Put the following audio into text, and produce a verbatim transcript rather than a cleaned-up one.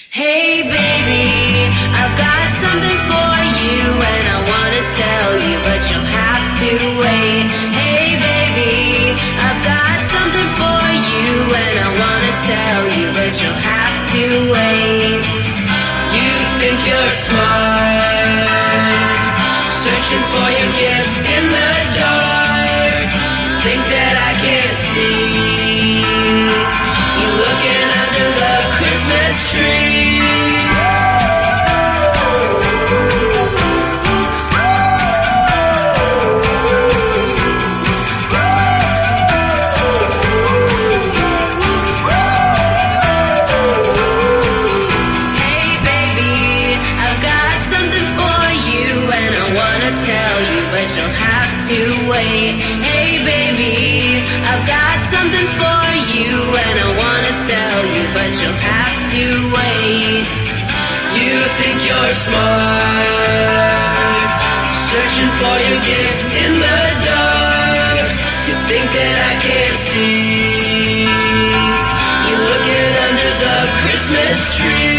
Hey baby, I've got something for you and I wanna tell you, but you'll have to wait. Hey baby, I've got something for you and I wanna tell you, but you'll have to wait. You think you're smart, searching for your gifts in the dark. Think that I can't see you looking under the Christmas tree. Tell you, but you'll have to wait. Hey baby, I've got something for you and I wanna tell you, but you'll have to wait. You think you're smart, searching for your gifts in the dark. You think that I can't see you looking under the Christmas tree.